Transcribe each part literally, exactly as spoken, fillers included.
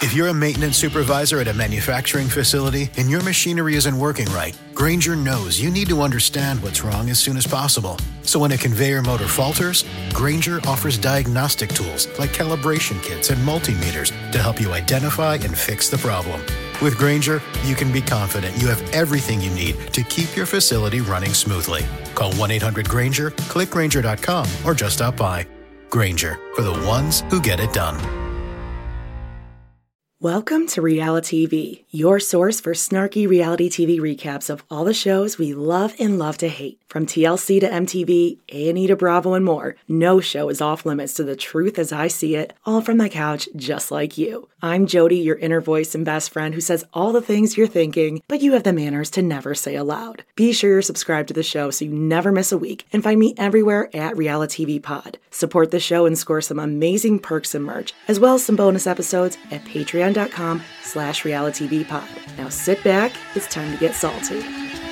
If you're a maintenance supervisor at a manufacturing facility and your machinery isn't working right, Grainger knows you need to understand what's wrong as soon as possible. So when a conveyor motor falters, Grainger offers diagnostic tools like calibration kits and multimeters to help you identify and fix the problem. With Grainger, you can be confident you have everything you need to keep your facility running smoothly. Call one eight hundred Grainger, click Grainger dot com, or just stop by. Grainger, for the ones who get it done. Welcome to Reality T V, your source for snarky reality T V recaps of all the shows we love and love to hate. From T L C to M T V, A and E to Bravo and more, no show is off limits to the truth as I see it, all from my couch just like you. I'm Jody, your inner voice and best friend who says all the things you're thinking, but you have the manners to never say aloud. Be sure you're subscribed to the show so you never miss a week, and find me everywhere at Reality T V Pod. Support the show and score some amazing perks and merch, as well as some bonus episodes at patreon.com slash realitytvpod. Now sit back, it's time to get salty.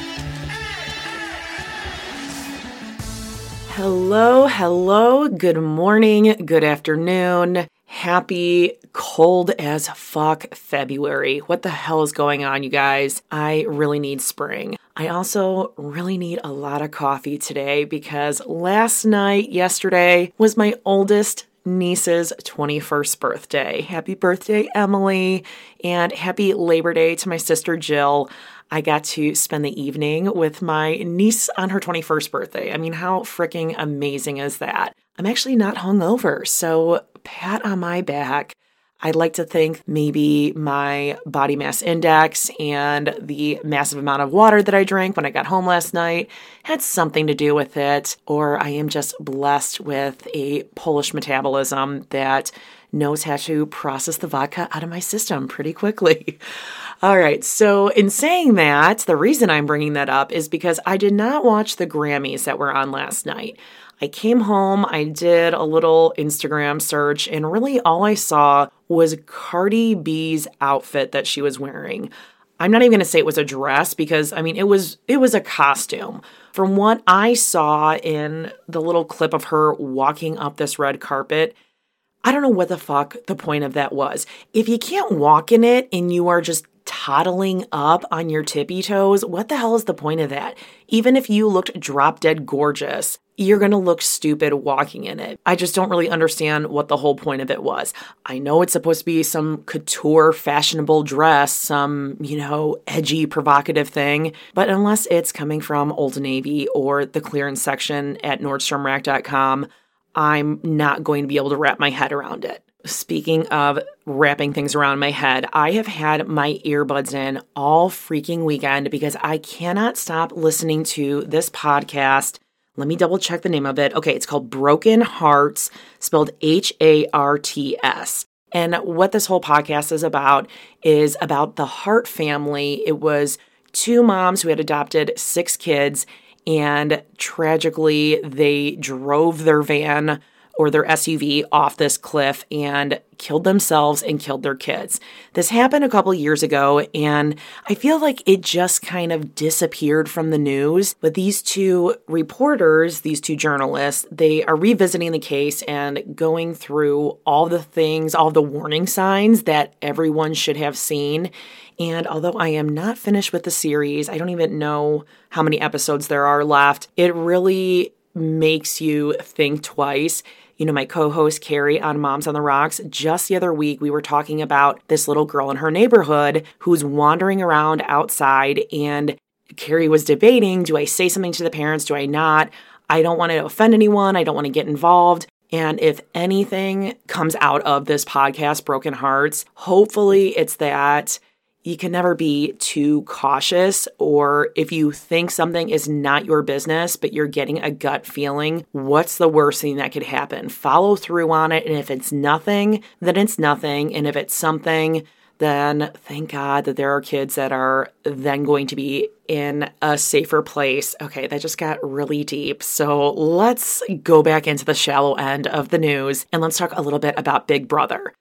Hello, hello, good morning, good afternoon, happy cold as fuck February. What the hell is going on, you guys? I really need spring. I also really need a lot of coffee today because last night, yesterday, was my oldest niece's twenty-first birthday. Happy birthday, Emily, and happy Labor Day to my sister Jill. I got to spend the evening with my niece on her twenty-first birthday. I mean, how freaking amazing is that? I'm actually not hungover, so pat on my back. I'd like to think maybe my body mass index and the massive amount of water that I drank when I got home last night had something to do with it, or I am just blessed with a Polish metabolism that knows how to process the vodka out of my system pretty quickly. All right, so in saying that, the reason I'm bringing that up is because I did not watch the Grammys that were on last night. I came home, I did a little Instagram search, and really all I saw was Cardi B's outfit that she was wearing. I'm not even going to say it was a dress because, I mean, it was it was a costume. From what I saw in the little clip of her walking up this red carpet, I don't know what the fuck the point of that was. If you can't walk in it and you are just toddling up on your tippy toes, what the hell is the point of that? Even if you looked drop dead gorgeous, you're going to look stupid walking in it. I just don't really understand what the whole point of it was. I know it's supposed to be some couture, fashionable dress, some, you know, edgy, provocative thing, but unless it's coming from Old Navy or the clearance section at Nordstrom Rack dot com, I'm not going to be able to wrap my head around it. Speaking of wrapping things around my head, I have had my earbuds in all freaking weekend because I cannot stop listening to this podcast. Let me double check the name of it. Okay, it's called Broken Hearts, spelled H A R T S. And what this whole podcast is about is about the Hart family. It was two moms who had adopted six kids, and tragically, they drove their van or their S U V off this cliff and killed themselves and killed their kids. This happened a couple years ago, and I feel like it just kind of disappeared from the news. But these two reporters, these two journalists, they are revisiting the case and going through all the things, all the warning signs that everyone should have seen. And although I am not finished with the series, I don't even know how many episodes there are left, it really makes you think twice. You know, my co-host Carrie on Moms on the Rocks, just the other week, we were talking about this little girl in her neighborhood who's wandering around outside, and Carrie was debating, do I say something to the parents? Do I not? I don't want to offend anyone. I don't want to get involved. And if anything comes out of this podcast, Broken Hearts, hopefully it's that you can never be too cautious, or if you think something is not your business, but you're getting a gut feeling, what's the worst thing that could happen? Follow through on it. And if it's nothing, then it's nothing. And if it's something, then thank God that there are kids that are then going to be in a safer place. Okay, that just got really deep. So let's go back into the shallow end of the news and let's talk a little bit about Big Brother.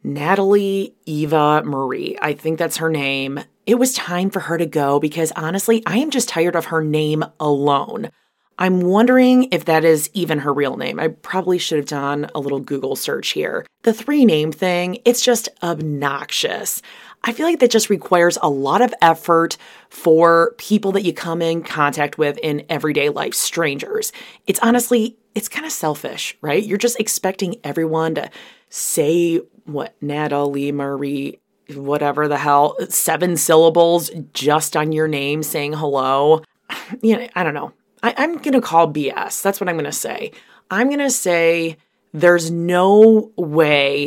Natalie Eva Marie, I think that's her name. It was time for her to go because honestly, I am just tired of her name alone. I'm wondering if that is even her real name. I probably should have done a little Google search here. The three name thing, it's just obnoxious. I feel like that just requires a lot of effort for people that you come in contact with in everyday life, strangers. It's honestly, it's kind of selfish, right? You're just expecting everyone to say what, Natalie Marie, whatever the hell, seven syllables just on your name saying hello. You know, I don't know. I, I'm going to call B S. That's what I'm going to say. I'm going to say there's no way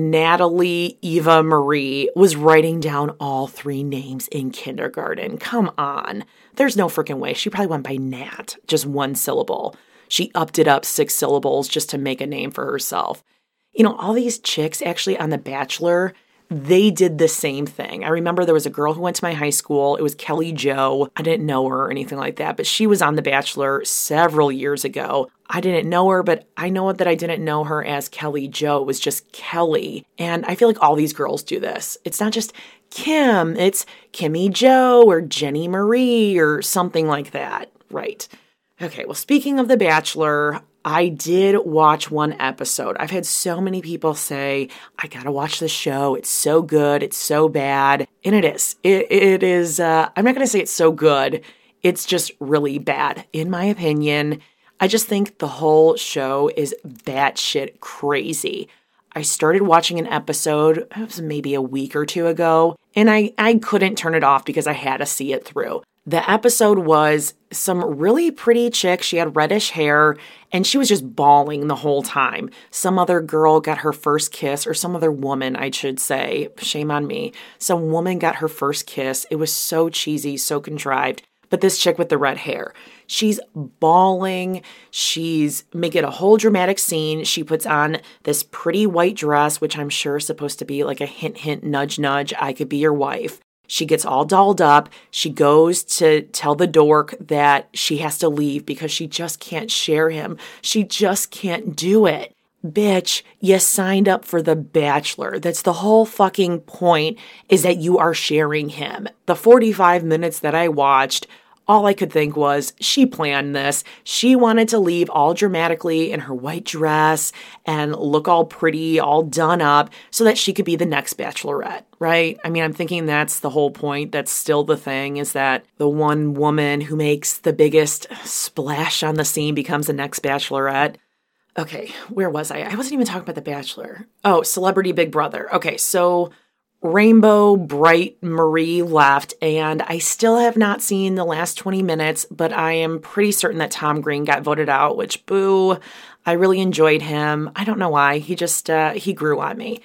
Natalie Eva Marie was writing down all three names in kindergarten. Come on. There's no freaking way. She probably went by Nat, just one syllable. She upped it up six syllables just to make a name for herself. You know, all these chicks actually on The Bachelor, they did the same thing. I remember there was a girl who went to my high school. It was Kelly Jo. I didn't know her or anything like that, but she was on The Bachelor several years ago. I didn't know her, but I know that I didn't know her as Kelly Jo. It was just Kelly. And I feel like all these girls do this. It's not just Kim. It's Kimmy Jo or Jenny Marie or something like that. Right. Okay, well, speaking of The Bachelor, I did watch one episode. I've had so many people say, I gotta watch the show. It's so good. It's so bad. And it is. It, it is, uh, I'm not gonna say it's so good. It's just really bad, in my opinion. I just think the whole show is batshit crazy. I started watching an episode, it was maybe a week or two ago, and I, I couldn't turn it off because I had to see it through. The episode was some really pretty chick. She had reddish hair and she was just bawling the whole time. Some other girl got her first kiss, or some other woman, I should say. Shame on me. Some woman got her first kiss. It was so cheesy, so contrived. But this chick with the red hair, she's bawling. She's making a whole dramatic scene. She puts on this pretty white dress, which I'm sure is supposed to be like a hint, hint, nudge, nudge. I could be your wife. She gets all dolled up. She goes to tell the dork that she has to leave because she just can't share him. She just can't do it. Bitch, you signed up for The Bachelor. That's the whole fucking point, is that you are sharing him. The forty-five minutes that I watched, all I could think was, she planned this. She wanted to leave all dramatically in her white dress and look all pretty, all done up, so that she could be the next bachelorette, right? I mean, I'm thinking that's the whole point. That's still the thing, is that the one woman who makes the biggest splash on the scene becomes the next bachelorette. Okay, where was I? I wasn't even talking about The Bachelor. Oh, Celebrity Big Brother. Okay, so Rainbow Bright Marie left, and I still have not seen the last twenty minutes, but I am pretty certain that Tom Green got voted out, which, boo, I really enjoyed him. I don't know why. He just, uh, he grew on me.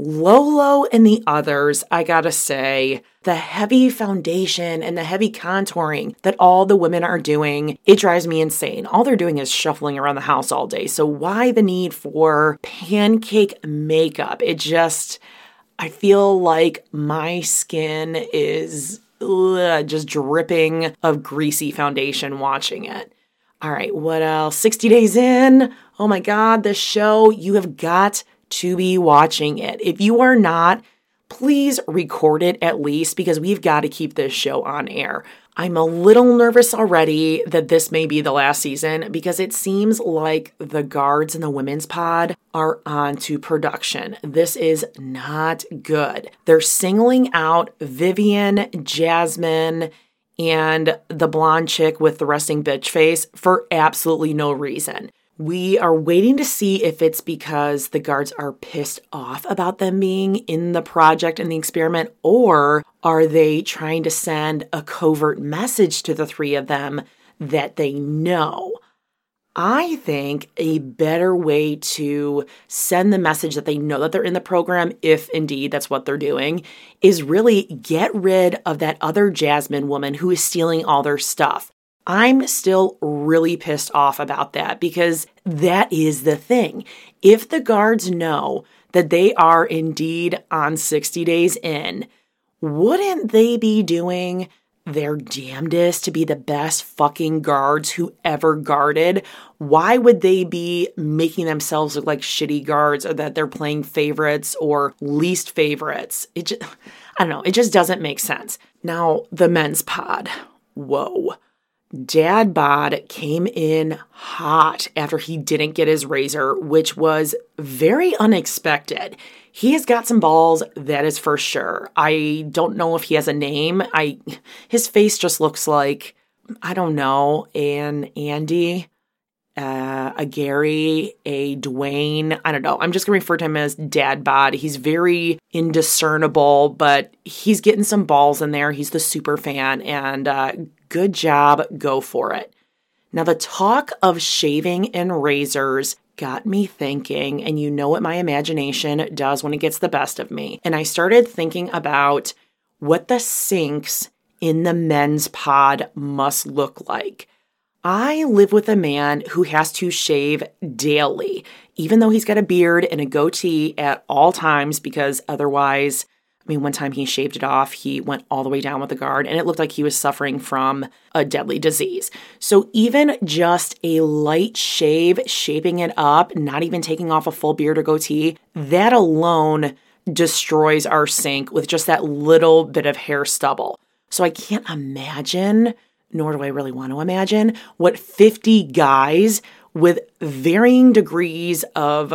Lolo and the others, I gotta say, the heavy foundation and the heavy contouring that all the women are doing, it drives me insane. All they're doing is shuffling around the house all day. So why the need for pancake makeup? It just, I feel like my skin is ugh, just dripping of greasy foundation watching it. All right, what else? sixty days in. Oh my God, the show, you have got to be watching it. If you are not, please record it at least, because we've got to keep this show on air. I'm a little nervous already that this may be the last season, because it seems like the guards in the women's pod are on to production. This is not good. They're singling out Vivian, Jasmine, and the blonde chick with the resting bitch face for absolutely no reason. We are waiting to see if it's because the guards are pissed off about them being in the project and the experiment, or are they trying to send a covert message to the three of them that they know? I think a better way to send the message that they know that they're in the program, if indeed that's what they're doing, is really get rid of that other Jasmine woman who is stealing all their stuff. I'm still really pissed off about that, because that is the thing. If the guards know that they are indeed on sixty days in, wouldn't they be doing their damnedest to be the best fucking guards who ever guarded? Why would they be making themselves look like shitty guards, or that they're playing favorites or least favorites? It just, I don't know. It just doesn't make sense. Now, the men's pod. Whoa. Dad Bod came in hot after he didn't get his razor, which was very unexpected. He has got some balls, that is for sure. I don't know if he has a name. I his face just looks like, I don't know, an Andy, uh, a Gary, a Dwayne. I don't know. I'm just going to refer to him as Dad Bod. He's very indiscernible, but he's getting some balls in there. He's the super fan, and uh, good job. Go for it. Now, the talk of shaving and razors got me thinking, and you know what my imagination does when it gets the best of me. And I started thinking about what the sinks in the men's pod must look like. I live with a man who has to shave daily, even though he's got a beard and a goatee at all times, because otherwise, I mean, one time he shaved it off, he went all the way down with the guard, and it looked like he was suffering from a deadly disease. So even just a light shave, shaving it up, not even taking off a full beard or goatee, that alone destroys our sink with just that little bit of hair stubble. So I can't imagine, nor do I really want to imagine, what fifty guys with varying degrees of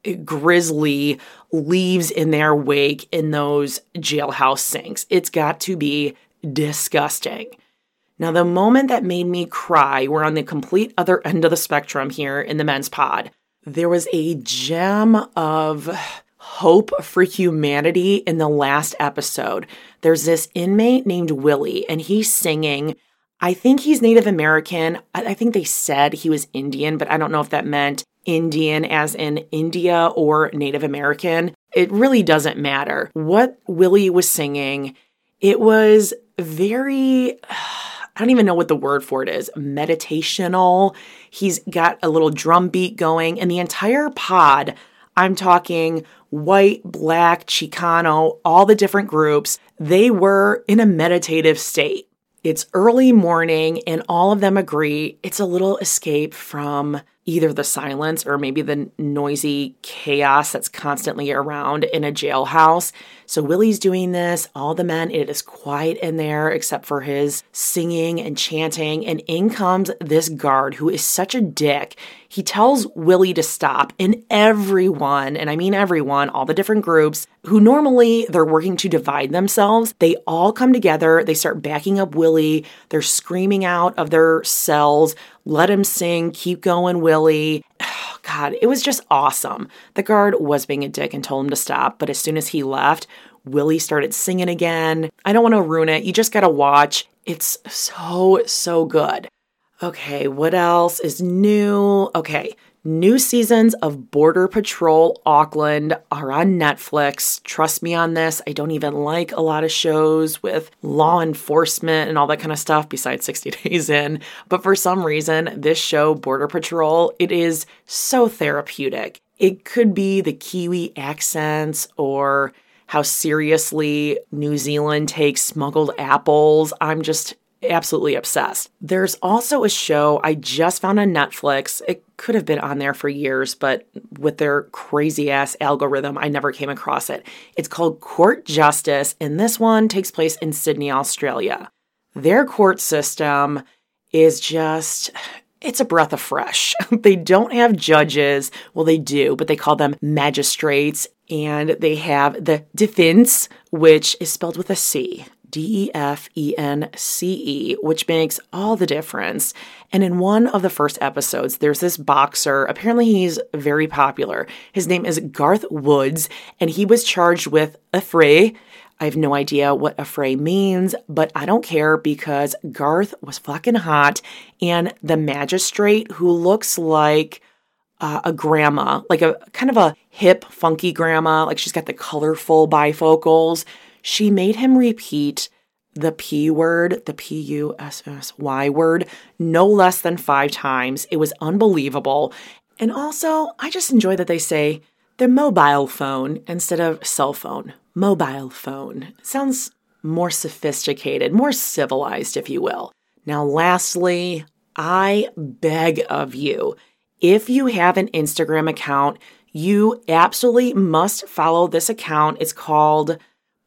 grizzly leaves in their wake in those jailhouse sinks. It's got to be disgusting. Now, the moment that made me cry, we're on the complete other end of the spectrum here in the men's pod. There was a gem of hope for humanity in the last episode. There's this inmate named Willie, and he's singing. I think he's Native American. I think they said he was Indian, but I don't know if that meant Indian as in India or Native American. It really doesn't matter. What Willie was singing, it was very, I don't even know what the word for it is, meditational. He's got a little drum beat going, and the entire pod, I'm talking white, black, Chicano, all the different groups, they were in a meditative state. It's early morning, and all of them agree it's a little escape from either the silence or maybe the noisy chaos that's constantly around in a jailhouse. So Willie's doing this, all the men, it is quiet in there except for his singing and chanting, and in comes this guard who is such a dick. He tells Willie to stop, and everyone, and I mean everyone, all the different groups, who normally they're working to divide themselves, they all come together, they start backing up Willie, they're screaming out of their cells, let him sing, keep going, Willie. Oh, God, it was just awesome. The guard was being a dick and told him to stop, but as soon as he left, Willie started singing again. I don't want to ruin it. You just got to watch. It's so, so good. Okay, what else is new? Okay, new seasons of Border Patrol Auckland are on Netflix. Trust me on this. I don't even like a lot of shows with law enforcement and all that kind of stuff besides sixty days in. But for some reason, this show, Border Patrol, it is so therapeutic. It could be the Kiwi accents or how seriously New Zealand takes smuggled apples. I'm just absolutely obsessed. There's also a show I just found on Netflix. It could have been on there for years, but with their crazy ass algorithm, I never came across it. It's called Court Justice, and this one takes place in Sydney, Australia. Their court system is just, it's a breath of fresh. They don't have judges. Well, they do, but they call them magistrates, and they have the defense, which is spelled with a C. D E F E N C E, which makes all the difference. And in one of the first episodes, there's this boxer. Apparently, he's very popular. His name is Garth Woods, and he was charged with affray. I have no idea what affray means, but I don't care because Garth was fucking hot, and the magistrate, who looks like uh, a grandma, like a kind of a hip, funky grandma, like she's got the colorful bifocals, she made him repeat the P word, the P U S S Y word, no less than five times. It was unbelievable. And also, I just enjoy that they say the mobile phone instead of cell phone. Mobile phone. It sounds more sophisticated, more civilized, if you will. Now, lastly, I beg of you, if you have an Instagram account, you absolutely must follow this account. It's called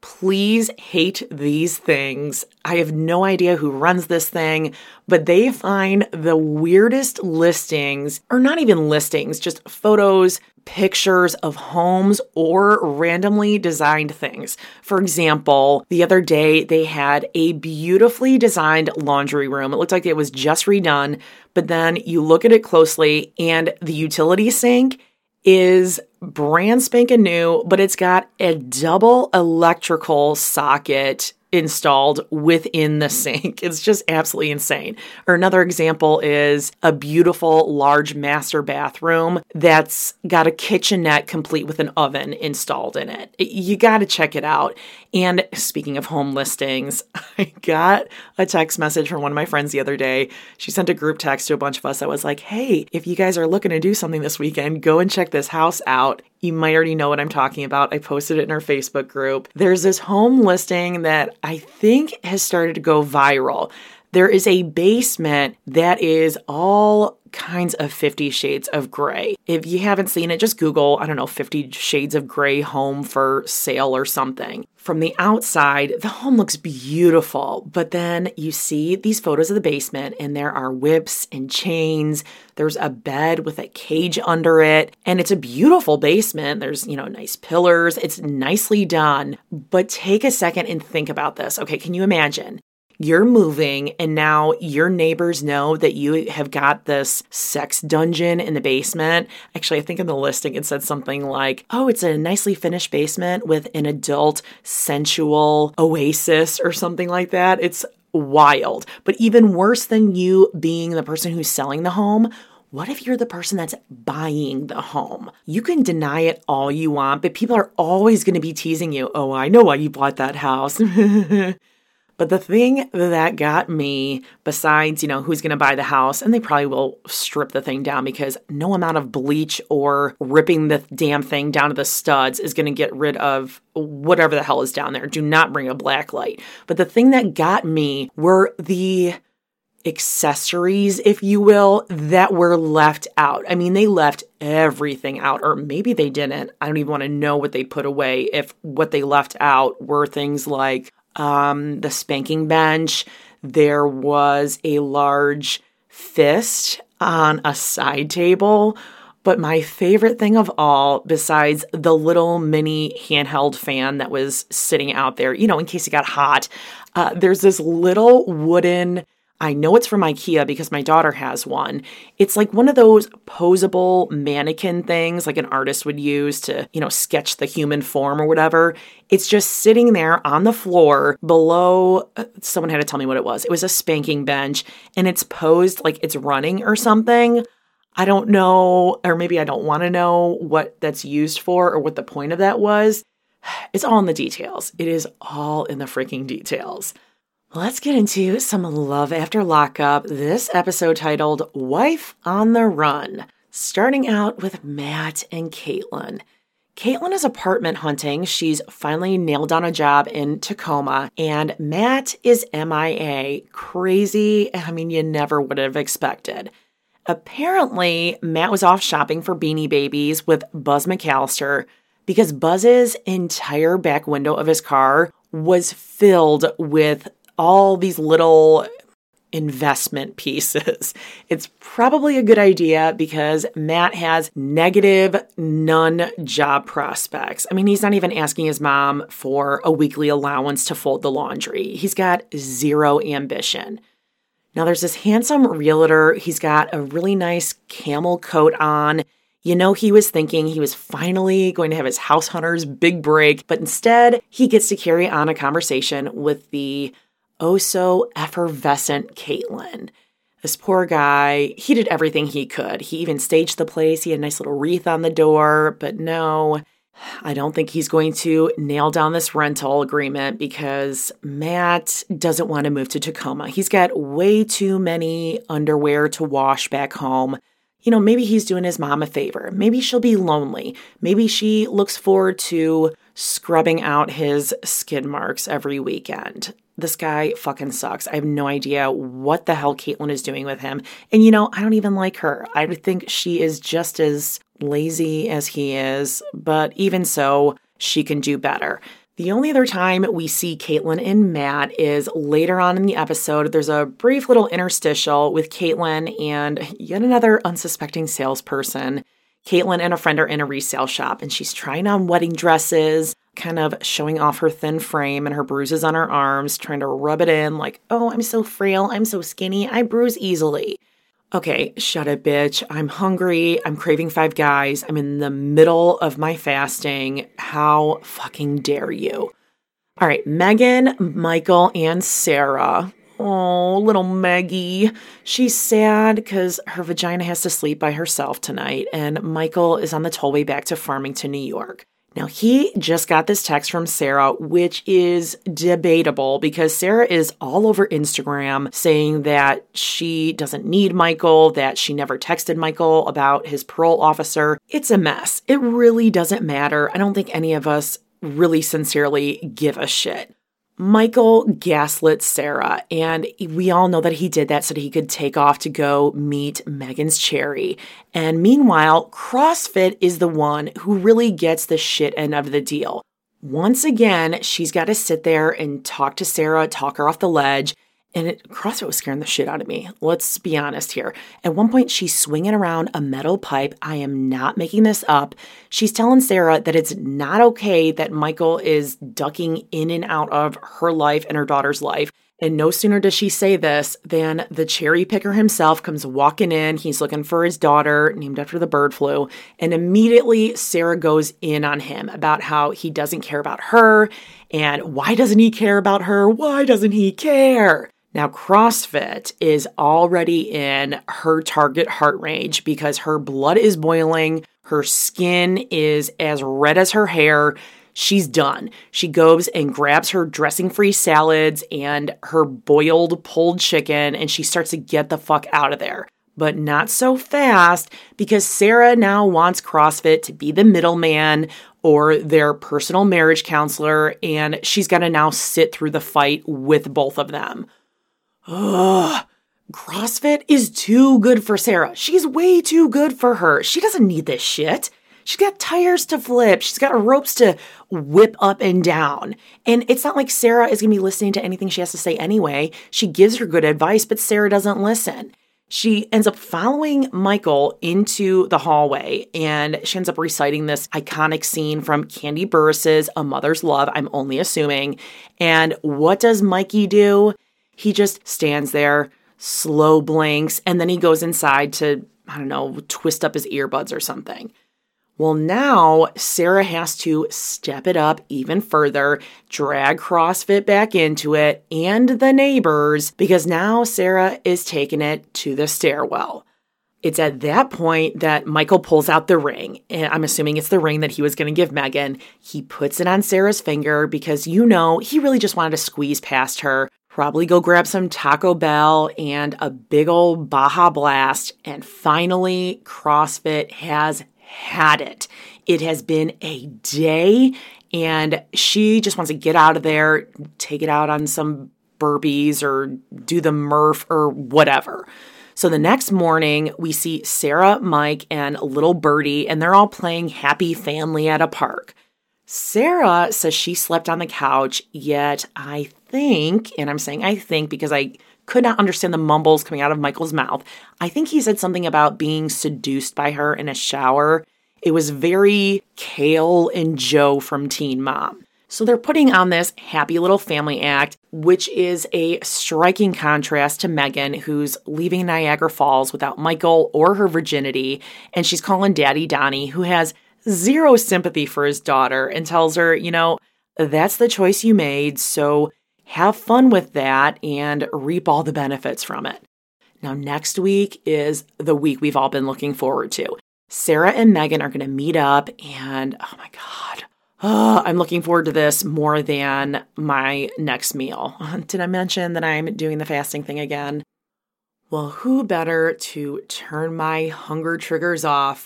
Please hate these things. I have no idea who runs this thing, but they find the weirdest listings, or not even listings, just photos, pictures of homes or randomly designed things. For example, the other day they had a beautifully designed laundry room. It looked like it was just redone, but then you look at it closely and the utility sink is brand spanking new, but it's got a double electrical socket installed within the sink. It's just absolutely insane. Or another example is a beautiful large master bathroom that's got a kitchenette complete with an oven installed in it. You got to check it out. And speaking of home listings, I got a text message from one of my friends the other day. She sent a group text to a bunch of us that was like, hey, if you guys are looking to do something this weekend, go and check this house out. You might already know what I'm talking about. I posted it in our Facebook group. There's this home listing that I think has started to go viral. There is a basement that is all kinds of Fifty Shades of Grey. If you haven't seen it, just Google, I don't know, Fifty Shades of Grey home for sale or something. From the outside, the home looks beautiful, but then you see these photos of the basement and there are whips and chains. There's a bed with a cage under it, and it's a beautiful basement. There's, you know, nice pillars. It's nicely done, but take a second and think about this. Okay, can you imagine? You're moving and now your neighbors know that you have got this sex dungeon in the basement. Actually, I think in the listing it said something like, oh, it's a nicely finished basement with an adult sensual oasis or something like that. It's wild. But even worse than you being the person who's selling the home, what if you're the person that's buying the home? You can deny it all you want, but people are always going to be teasing you. Oh, I know why you bought that house. But the thing that got me, besides, you know, who's going to buy the house, and they probably will strip the thing down because no amount of bleach or ripping the damn thing down to the studs is going to get rid of whatever the hell is down there. Do not bring a black light. But the thing that got me were the accessories, if you will, that were left out. I mean, they left everything out, or maybe they didn't. I don't even want to know what they put away if what they left out were things like Um, the spanking bench. There was a large fist on a side table. But my favorite thing of all, besides the little mini handheld fan that was sitting out there, you know, in case it got hot, uh, there's this little wooden, I know it's from IKEA because my daughter has one. It's like one of those posable mannequin things like an artist would use to, you know, sketch the human form or whatever. It's just sitting there on the floor below, someone had to tell me what it was. It was a spanking bench and it's posed like it's running or something. I don't know, or maybe I don't want to know what that's used for or what the point of that was. It's all in the details. It is all in the freaking details. Let's get into some love after lockup, this episode titled Wife on the Run, starting out with Matt and Caitlin. Caitlin is apartment hunting. She's finally nailed down a job in Tacoma, and Matt is M I A. Crazy. I mean, you never would have expected. Apparently, Matt was off shopping for Beanie Babies with Buzz McAllister because Buzz's entire back window of his car was filled with all these little investment pieces. It's probably a good idea because Matt has negative, none job prospects. I mean, he's not even asking his mom for a weekly allowance to fold the laundry. He's got zero ambition. Now there's this handsome realtor. He's got a really nice camel coat on. You know, he was thinking he was finally going to have his house hunter's big break, but instead he gets to carry on a conversation with the oh so effervescent Caitlin. This poor guy, he did everything he could. He even staged the place. He had a nice little wreath on the door, but no, I don't think he's going to nail down this rental agreement because Matt doesn't want to move to Tacoma. He's got way too many underwear to wash back home. You know, maybe he's doing his mom a favor. Maybe she'll be lonely. Maybe she looks forward to scrubbing out his skid marks every weekend. This guy fucking sucks. I have no idea what the hell Caitlin is doing with him. And you know, I don't even like her. I think she is just as lazy as he is, but even so, she can do better. The only other time we see Caitlyn and Matt is later on in the episode. There's a brief little interstitial with Caitlyn and yet another unsuspecting salesperson. Caitlyn and a friend are in a resale shop, and she's trying on wedding dresses, kind of showing off her thin frame and her bruises on her arms, trying to rub it in like, oh, I'm so frail, I'm so skinny, I bruise easily. Okay, shut it, bitch. I'm hungry. I'm craving Five Guys. I'm in the middle of my fasting. How fucking dare you? All right, Megan, Michael, and Sarah. Oh, little Maggie. She's sad because her vagina has to sleep by herself tonight, and Michael is on the tollway back to Farmington, New York. Now, he just got this text from Sarah, which is debatable because Sarah is all over Instagram saying that she doesn't need Michael, that she never texted Michael about his parole officer. It's a mess. It really doesn't matter. I don't think any of us really sincerely give a shit. Michael gaslit Sarah, and we all know that he did that so that he could take off to go meet Megan's Cherry. And meanwhile, CrossFit is the one who really gets the shit end of the deal. Once again, she's got to sit there and talk to Sarah, talk her off the ledge. And it, CrossFit was scaring the shit out of me. Let's be honest here. At one point, she's swinging around a metal pipe. I am not making this up. She's telling Sarah that it's not okay that Michael is ducking in and out of her life and her daughter's life. And no sooner does she say this than the cherry picker himself comes walking in. He's looking for his daughter, named after the bird flu. And immediately, Sarah goes in on him about how he doesn't care about her. And why doesn't he care about her? Why doesn't he care? Now, CrossFit is already in her target heart range because her blood is boiling, her skin is as red as her hair. She's done. She goes and grabs her dressing-free salads and her boiled pulled chicken, and she starts to get the fuck out of there. But not so fast, because Sarah now wants CrossFit to be the middleman or their personal marriage counselor, and she's got to now sit through the fight with both of them. Ugh, CrossFit is too good for Sarah. She's way too good for her. She doesn't need this shit. She's got tires to flip. She's got ropes to whip up and down. And it's not like Sarah is going to be listening to anything she has to say anyway. She gives her good advice, but Sarah doesn't listen. She ends up following Michael into the hallway, and she ends up reciting this iconic scene from Candy Burruss's A Mother's Love, I'm only assuming. And what does Mikey do? He just stands there, slow blinks, and then he goes inside to, I don't know, twist up his earbuds or something. Well, now Sarah has to step it up even further, drag CrossFit back into it and the neighbors, because now Sarah is taking it to the stairwell. It's at that point that Michael pulls out the ring, and I'm assuming it's the ring that he was going to give Megan. He puts it on Sarah's finger because, you know, he really just wanted to squeeze past her. Probably go grab some Taco Bell and a big old Baja Blast. And finally, CrossFit has had it. It has been a day, and she just wants to get out of there, take it out on some burpees or do the Murph or whatever. So the next morning, we see Sarah, Mike, and little Birdie, and they're all playing Happy Family at a park. Sarah says she slept on the couch, yet I think, and I'm saying I think because I could not understand the mumbles coming out of Michael's mouth, I think he said something about being seduced by her in a shower. It was very Kale and Joe from Teen Mom. So they're putting on this happy little family act, which is a striking contrast to Megan, who's leaving Niagara Falls without Michael or her virginity, and she's calling Daddy Donnie, who has zero sympathy for his daughter, and tells her, you know, that's the choice you made, so have fun with that and reap all the benefits from it. Now, next week is the week we've all been looking forward to. Sarah and Megan are going to meet up, and oh my God, oh, I'm looking forward to this more than my next meal. Did I mention that I'm doing the fasting thing again? Well, who better to turn my hunger triggers off?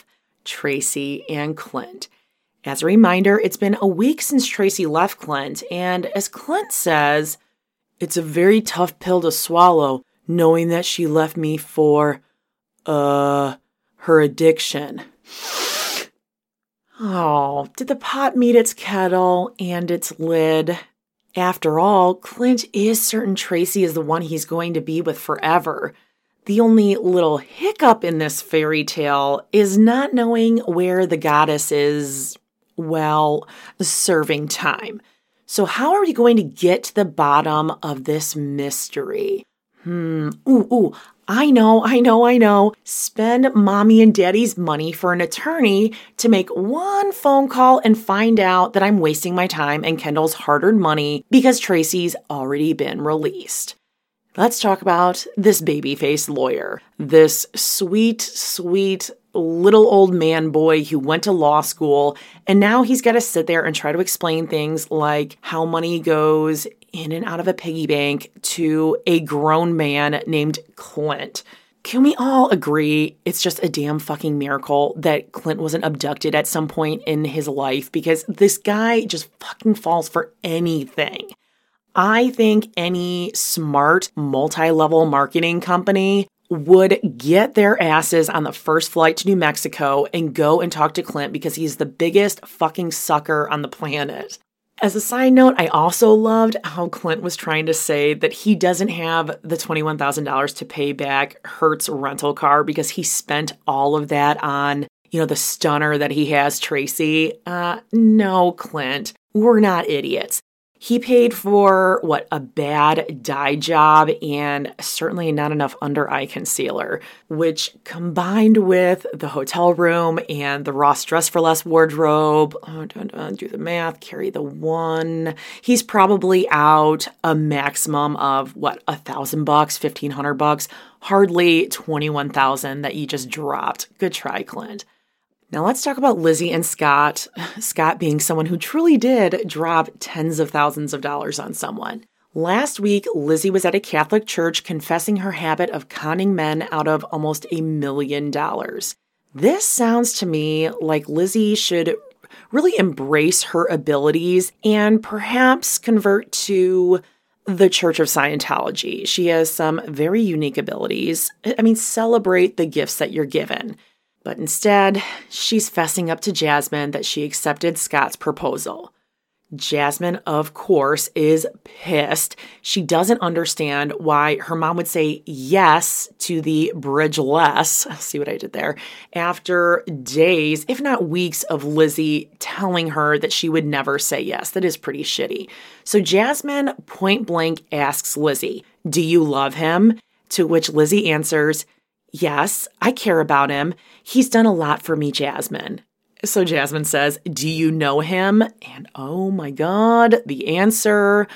Tracy and Clint. As a reminder, it's been a week since Tracy left Clint, and as Clint says, it's a very tough pill to swallow, knowing that she left me for, uh, her addiction. Oh, did the pot meet its kettle and its lid? After all, Clint is certain Tracy is the one he's going to be with forever. The only little hiccup in this fairy tale is not knowing where the goddess is, well, serving time. So how are we going to get to the bottom of this mystery? Hmm, ooh, ooh, I know, I know, I know. Spend mommy and daddy's money for an attorney to make one phone call and find out that I'm wasting my time and Kendall's hard-earned money because Tracy's already been released. Let's talk about this baby-faced lawyer, this sweet, sweet little old man boy who went to law school, and now he's got to sit there and try to explain things like how money goes in and out of a piggy bank to a grown man named Clint. Can we all agree it's just a damn fucking miracle that Clint wasn't abducted at some point in his life, because this guy just fucking falls for anything. I think any smart multi-level marketing company would get their asses on the first flight to New Mexico and go and talk to Clint because he's the biggest fucking sucker on the planet. As a side note, I also loved how Clint was trying to say that he doesn't have the twenty-one thousand dollars to pay back Hertz rental car because he spent all of that on, you know, the stunner that he has, Tracy. Uh, no, Clint, we're not idiots. He paid for, what, a bad dye job and certainly not enough under-eye concealer, which combined with the hotel room and the Ross Dress for Less wardrobe, oh, don't, don't do the math, carry the one, he's probably out a maximum of, what, a thousand bucks, fifteen hundred bucks, hardly twenty-one thousand that you just dropped. Good try, Clint. Now let's talk about Lizzie and Scott, Scott being someone who truly did drop tens of thousands of dollars on someone. Last week, Lizzie was at a Catholic church confessing her habit of conning men out of almost a million dollars. This sounds to me like Lizzie should really embrace her abilities and perhaps convert to the Church of Scientology. She has some very unique abilities. I mean, celebrate the gifts that you're given. But instead, she's fessing up to Jasmine that she accepted Scott's proposal. Jasmine, of course, is pissed. She doesn't understand why her mom would say yes to the bridge-less, see what I did there, after days, if not weeks, of Lizzie telling her that she would never say yes. That is pretty shitty. So Jasmine point-blank asks Lizzie, "Do you love him?" To which Lizzie answers, "Yes, I care about him. He's done a lot for me, Jasmine." So Jasmine says, "Do you know him?" And oh my God, the answer,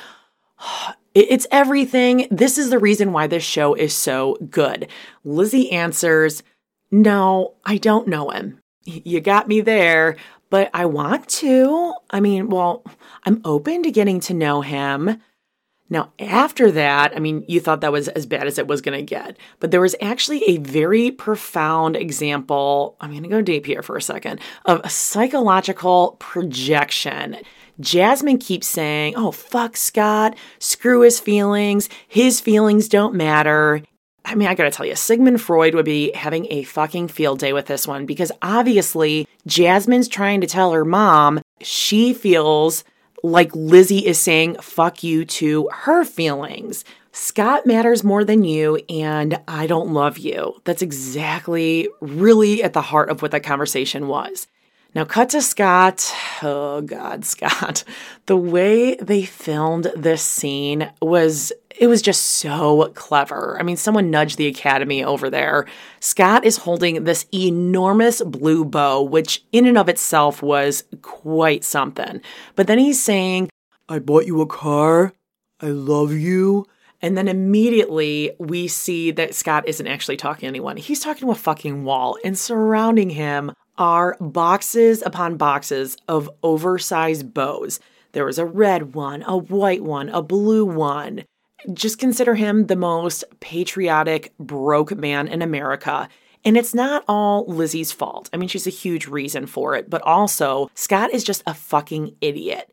it's everything. This is the reason why this show is so good. Lizzie answers, "No, I don't know him." You got me there, but I want to. I mean, well, I'm open to getting to know him. Now, after that, I mean, you thought that was as bad as it was going to get, but there was actually a very profound example, I'm going to go deep here for a second, of a psychological projection. Jasmine keeps saying, oh, fuck Scott, screw his feelings, his feelings don't matter. I mean, I gotta tell you, Sigmund Freud would be having a fucking field day with this one, because obviously Jasmine's trying to tell her mom she feels like Lizzie is saying fuck you to her feelings. Scott matters more than you, and I don't love you. That's exactly really at the heart of what that conversation was. Now, cut to Scott. Oh, God, Scott. The way they filmed this scene was, it was just so clever. I mean, someone nudged the Academy over there. Scott is holding this enormous blue bow, which in and of itself was quite something. But then he's saying, I bought you a car. I love you. And then immediately we see that Scott isn't actually talking to anyone. He's talking to a fucking wall, and surrounding him are boxes upon boxes of oversized bows. There was a red one, a white one, a blue one. Just consider him the most patriotic, broke man in America. And it's not all Lizzie's fault. I mean, she's a huge reason for it. But also, Scott is just a fucking idiot.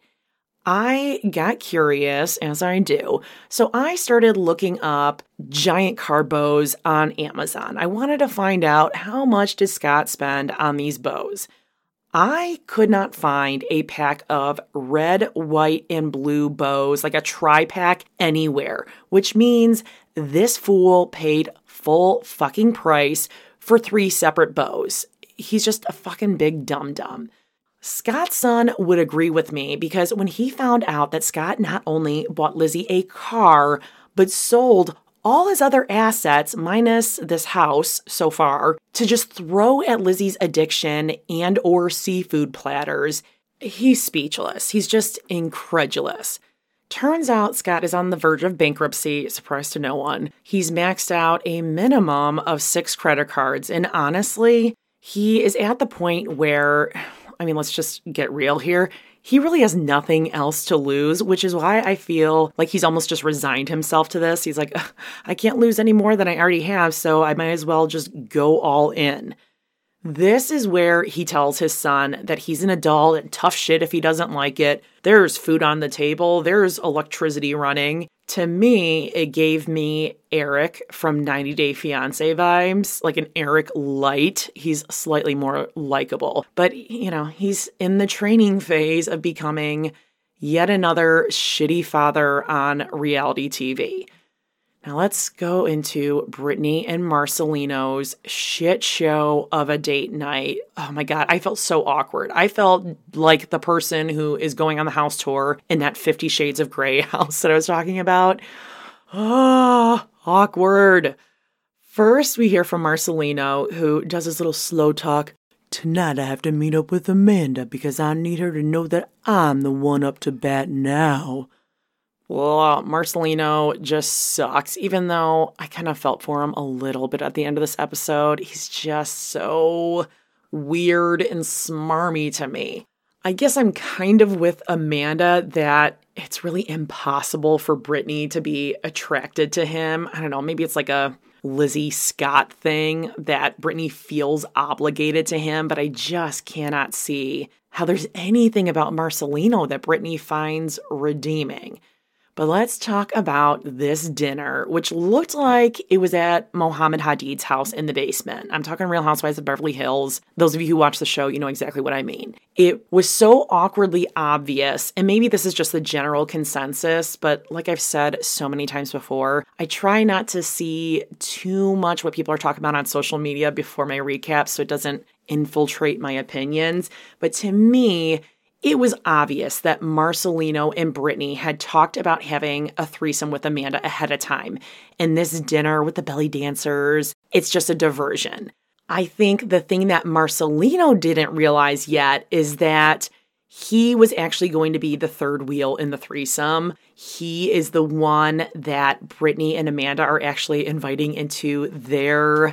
I got curious, as I do, so I started looking up giant car bows on Amazon. I wanted to find out how much did Scott spend on these bows. I could not find a pack of red, white, and blue bows, like a tri-pack, anywhere, which means this fool paid full fucking price for three separate bows. He's just a fucking big dum-dum. Scott's son would agree with me because when he found out that Scott not only bought Lizzie a car, but sold all his other assets, minus this house so far, to just throw at Lizzie's addiction and or seafood platters, he's speechless. He's just incredulous. Turns out Scott is on the verge of bankruptcy, surprise to no one. He's maxed out a minimum of six credit cards, and honestly, he is at the point where, I mean, let's just get real here. He really has nothing else to lose, which is why I feel like he's almost just resigned himself to this. He's like, I can't lose any more than I already have, so I might as well just go all in. This is where he tells his son that he's an adult and tough shit if he doesn't like it. There's food on the table. There's electricity running. To me, it gave me Eric from ninety Day Fiancé vibes, like an Eric light. He's slightly more likable. But, you know, he's in the training phase of becoming yet another shitty father on reality T V. Now let's go into Brittany and Marcelino's shit show of a date night. Oh my God, I felt so awkward. I felt like the person who is going on the house tour in that Fifty Shades of Grey house that I was talking about. Oh, awkward. First, we hear from Marcelino, who does his little slow talk. Tonight I have to meet up with Amanda because I need her to know that I'm the one up to bat now. Well, Marcelino just sucks, even though I kind of felt for him a little bit at the end of this episode. He's just so weird and smarmy to me. I guess I'm kind of with Amanda that it's really impossible for Brittany to be attracted to him. I don't know, maybe it's like a Lizzie Scott thing that Brittany feels obligated to him, but I just cannot see how there's anything about Marcelino that Brittany finds redeeming. But let's talk about this dinner, which looked like it was at Mohammed Hadid's house in the basement. I'm talking Real Housewives of Beverly Hills. Those of you who watch the show, you know exactly what I mean. It was so awkwardly obvious, and maybe this is just the general consensus, but like I've said so many times before, I try not to see too much what people are talking about on social media before my recap so it doesn't infiltrate my opinions. But to me, it was obvious that Marcelino and Brittany had talked about having a threesome with Amanda ahead of time. And this dinner with the belly dancers, it's just a diversion. I think the thing that Marcelino didn't realize yet is that he was actually going to be the third wheel in the threesome. He is the one that Brittany and Amanda are actually inviting into their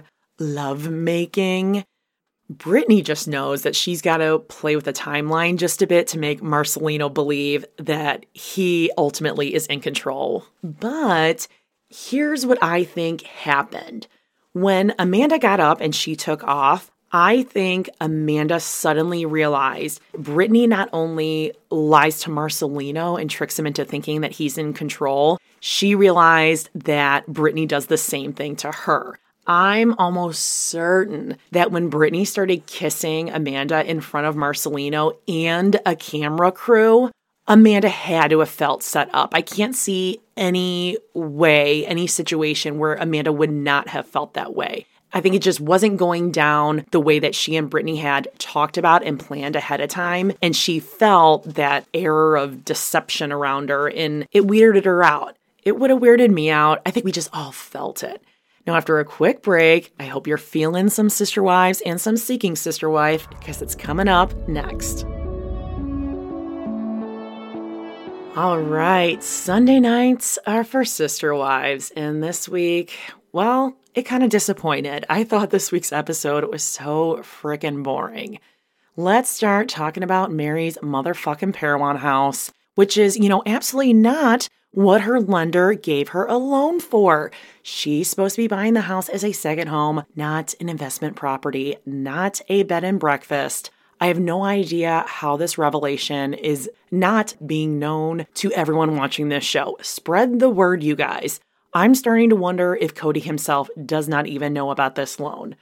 lovemaking. Brittany just knows that she's got to play with the timeline just a bit to make Marcelino believe that he ultimately is in control. But here's what I think happened. When Amanda got up and she took off, I think Amanda suddenly realized Brittany not only lies to Marcelino and tricks him into thinking that he's in control, she realized that Brittany does the same thing to her. I'm almost certain that when Brittany started kissing Amanda in front of Marcelino and a camera crew, Amanda had to have felt set up. I can't see any way, any situation where Amanda would not have felt that way. I think it just wasn't going down the way that she and Brittany had talked about and planned ahead of time. And she felt that air of deception around her and it weirded her out. It would have weirded me out. I think we just all felt it. Now, after a quick break, I hope you're feeling some sister wives and some seeking sister wife because it's coming up next. All right, Sunday nights are for sister wives, and this week, well, it kind of disappointed. I thought this week's episode was so freaking boring. Let's start talking about Mary's motherfucking Parowan house, which is, you know, absolutely not what her lender gave her a loan for. She's supposed to be buying the house as a second home, not an investment property, not a bed and breakfast. I have no idea how this revelation is not being known to everyone watching this show. Spread the word, you guys. I'm starting to wonder if Cody himself does not even know about this loan.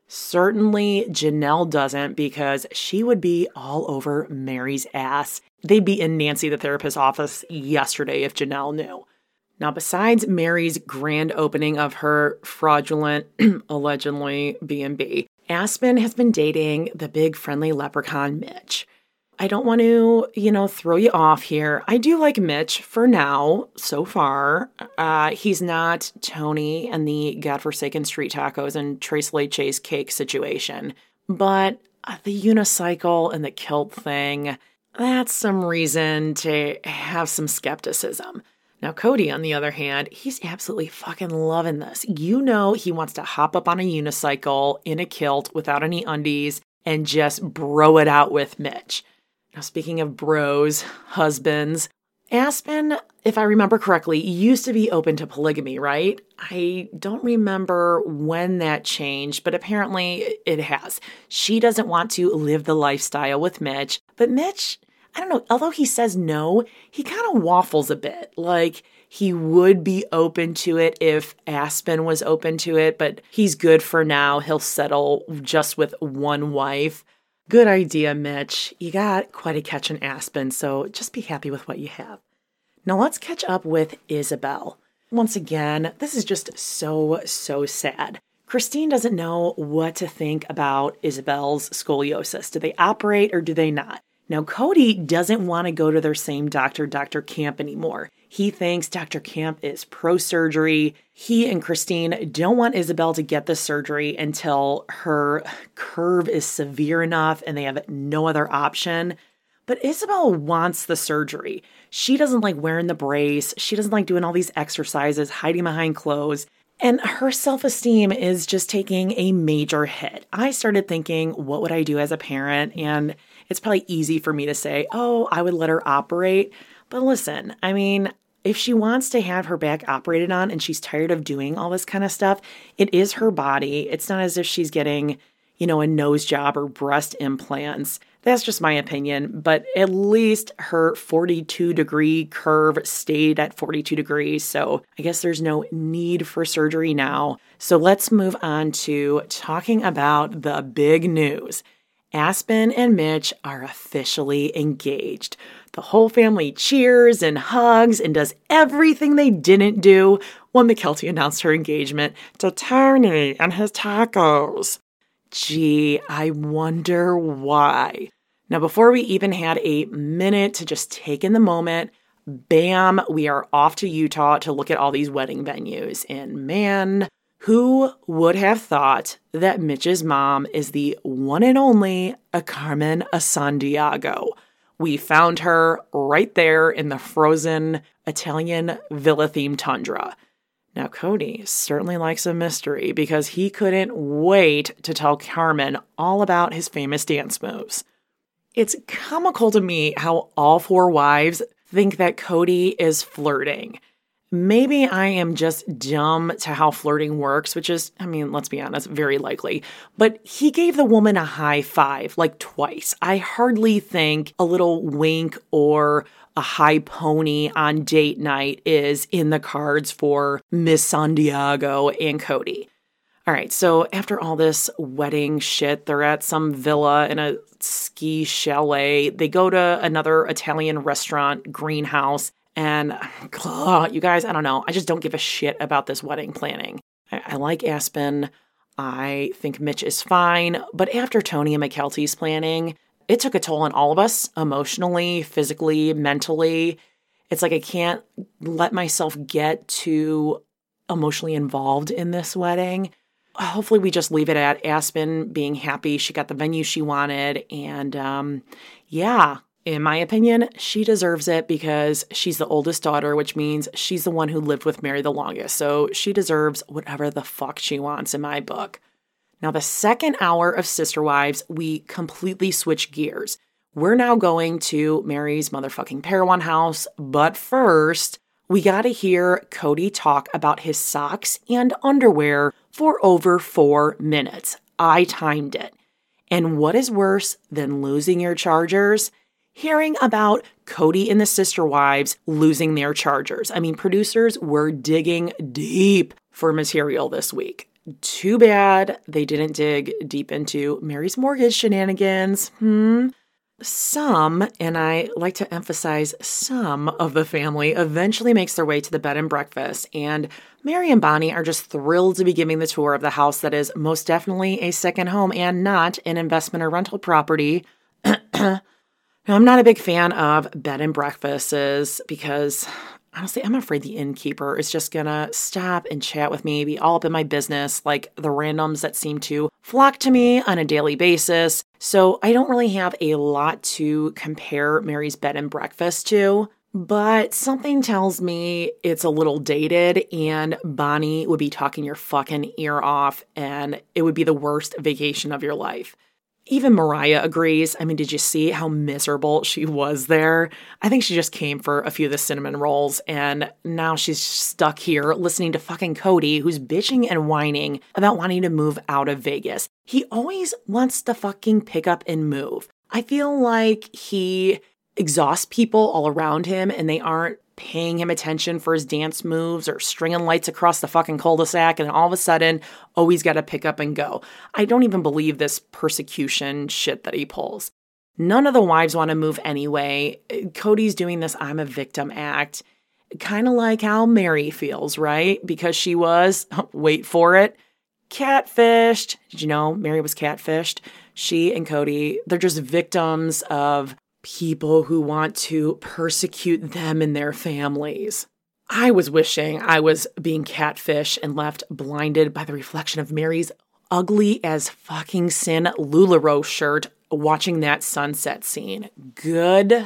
Certainly Janelle doesn't, because she would be all over Mary's ass. They'd be in Nancy the therapist's office yesterday if Janelle knew. Now, besides Mary's grand opening of her fraudulent, allegedly, B and B, Aspen has been dating the big friendly leprechaun Mitch. I don't want to, you know, throw you off here. I do like Mitch for now, so far. Uh, he's not Tony and the godforsaken street tacos and Trace Leche's cake situation. But uh, the unicycle and the kilt thing, that's some reason to have some skepticism. Now, Cody, on the other hand, he's absolutely fucking loving this. You know he wants to hop up on a unicycle in a kilt without any undies and just bro it out with Mitch. Now, speaking of bros, husbands, Aspen, if I remember correctly, used to be open to polygamy, right? I don't remember when that changed, but apparently it has. She doesn't want to live the lifestyle with Mitch, but Mitch, I don't know, although he says no, he kind of waffles a bit. Like, he would be open to it if Aspen was open to it, but he's good for now. He'll settle just with one wife. Good idea, Mitch. You got quite a catch in Aspen, so just be happy with what you have. Now let's catch up with Isabel. Once again, this is just so, so sad. Christine doesn't know what to think about Isabel's scoliosis. Do they operate or do they not? Now, Cody doesn't want to go to their same doctor, Doctor Camp, anymore. He thinks Doctor Camp is pro-surgery. He and Christine don't want Isabel to get the surgery until her curve is severe enough and they have no other option. But Isabel wants the surgery. She doesn't like wearing the brace. She doesn't like doing all these exercises, hiding behind clothes. And her self-esteem is just taking a major hit. I started thinking, what would I do as a parent? And it's probably easy for me to say, oh, I would let her operate. But listen, I mean, if she wants to have her back operated on and she's tired of doing all this kind of stuff, it is her body. It's not as if she's getting, you know, a nose job or breast implants. That's just my opinion. But at least her forty-two degree curve stayed at forty-two degrees. So I guess there's no need for surgery now. So let's move on to talking about the big news. Aspen and Mitch are officially engaged. The whole family cheers and hugs and does everything they didn't do when McKelty announced her engagement to Tony and his tacos. Gee, I wonder why. Now, before we even had a minute to just take in the moment, bam, we are off to Utah to look at all these wedding venues. And man, who would have thought that Mitch's mom is the one and only a Carmen Asandiago? We found her right there in the frozen Italian villa-themed tundra. Now, Cody certainly likes a mystery because he couldn't wait to tell Carmen all about his famous dance moves. It's comical to me how all four wives think that Cody is flirting. Maybe I am just dumb to how flirting works, which is, I mean, let's be honest, very likely. But he gave the woman a high five, like twice. I hardly think a little wink or a high pony on date night is in the cards for Miss Santiago and Cody. All right, so after all this wedding shit, they're at some villa in a ski chalet. They go to another Italian restaurant, Greenhouse. And ugh, you guys, I don't know. I just don't give a shit about this wedding planning. I, I like Aspen. I think Mitch is fine. But after Tony and McKelty's planning, it took a toll on all of us, emotionally, physically, mentally. It's like I can't let myself get too emotionally involved in this wedding. Hopefully we just leave it at Aspen being happy she got the venue she wanted. And um, yeah, in my opinion, she deserves it because she's the oldest daughter, which means she's the one who lived with Mary the longest. So she deserves whatever the fuck she wants in my book. Now, the second hour of Sister Wives, we completely switch gears. We're now going to Mary's motherfucking Parowan house. But first, we got to hear Cody talk about his socks and underwear for over four minutes. I timed it. And what is worse than losing your chargers? Hearing about Cody and the Sister Wives losing their chargers. I mean, producers were digging deep for material this week. Too bad they didn't dig deep into Mary's mortgage shenanigans. Hmm. Some, and I like to emphasize some of the family, eventually makes their way to the bed and breakfast, and Mary and Bonnie are just thrilled to be giving the tour of the house that is most definitely a second home and not an investment or rental property. Now, I'm not a big fan of bed and breakfasts because honestly, I'm afraid the innkeeper is just gonna stop and chat with me, be all up in my business, like the randoms that seem to flock to me on a daily basis. So I don't really have a lot to compare Mary's bed and breakfast to, but something tells me it's a little dated and Bonnie would be talking your fucking ear off and it would be the worst vacation of your life. Even Mariah agrees. I mean, did you see how miserable she was there? I think she just came for a few of the cinnamon rolls, and now she's stuck here listening to fucking Cody, who's bitching and whining about wanting to move out of Vegas. He always wants to fucking pick up and move. I feel like he exhausts people all around him, and they aren't paying him attention for his dance moves or stringing lights across the fucking cul-de-sac, and then all of a sudden, oh, he's got to pick up and go. I don't even believe this persecution shit that he pulls. None of the wives want to move anyway. Cody's doing this I'm a victim act, kind of like how Mary feels, right? Because she was, wait for it, catfished. Did you know Mary was catfished? She and Cody, they're just victims of people who want to persecute them and their families. I was wishing I was being catfished and left blinded by the reflection of Mary's ugly as fucking sin LuLaRoe shirt watching that sunset scene. Good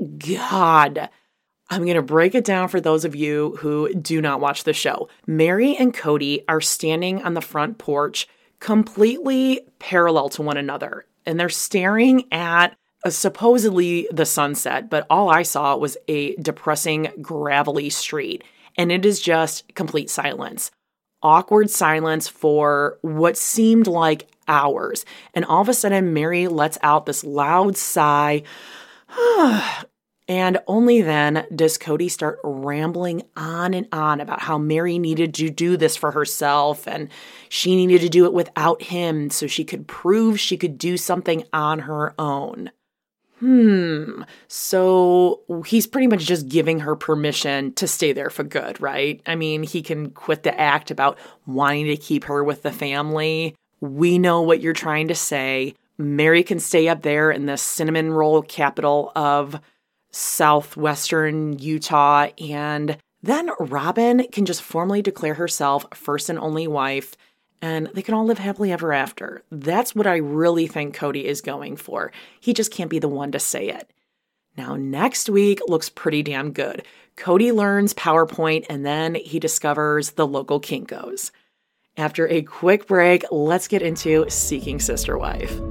God. I'm going to break it down for those of you who do not watch the show. Mary and Cody are standing on the front porch completely parallel to one another, and they're staring at Uh, supposedly the sunset, but all I saw was a depressing, gravelly street, and it is just complete silence. Awkward silence for what seemed like hours, and all of a sudden Mary lets out this loud sigh, and only then does Cody start rambling on and on about how Mary needed to do this for herself, and she needed to do it without him so she could prove she could do something on her own. Hmm, so he's pretty much just giving her permission to stay there for good, right? I mean, he can quit the act about wanting to keep her with the family. We know what you're trying to say. Mary can stay up there in the cinnamon roll capital of southwestern Utah, and then Robin can just formally declare herself first and only wife, and they can all live happily ever after. That's what I really think Cody is going for. He just can't be the one to say it. Now, next week looks pretty damn good. Cody learns PowerPoint, and then he discovers the local Kinkos. After a quick break, let's get into Seeking Sister Wife.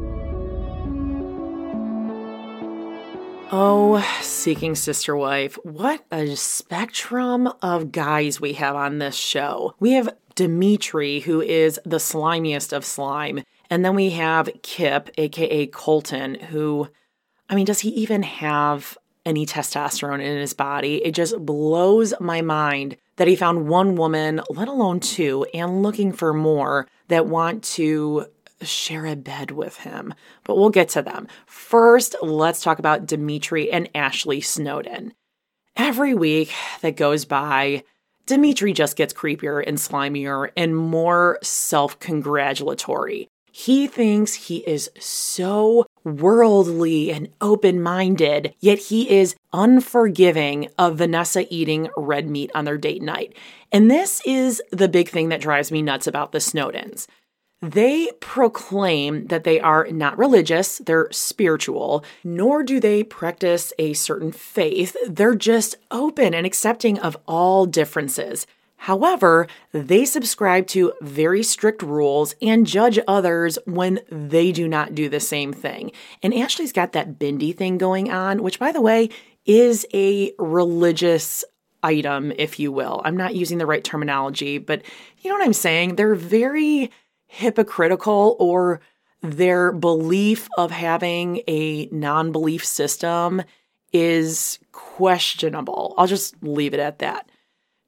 Oh, Seeking Sister Wife, what a spectrum of guys we have on this show. We have Dimitri, who is the slimiest of slime. And then we have Kip, aka Colton, who, I mean, does he even have any testosterone in his body? It just blows my mind that he found one woman, let alone two, and looking for more that want to share a bed with him. But we'll get to them. First, let's talk about Dimitri and Ashley Snowden. Every week that goes by, Dimitri just gets creepier and slimier and more self-congratulatory. He thinks he is so worldly and open-minded, yet he is unforgiving of Vanessa eating red meat on their date night. And this is the big thing that drives me nuts about the Snowdens. They proclaim that they are not religious, they're spiritual, nor do they practice a certain faith. They're just open and accepting of all differences. However, they subscribe to very strict rules and judge others when they do not do the same thing. And Ashley's got that bindi thing going on, which, by the way, is a religious item, if you will. I'm not using the right terminology, but you know what I'm saying? They're very hypocritical, or their belief of having a non-belief system is questionable. I'll just leave it at that.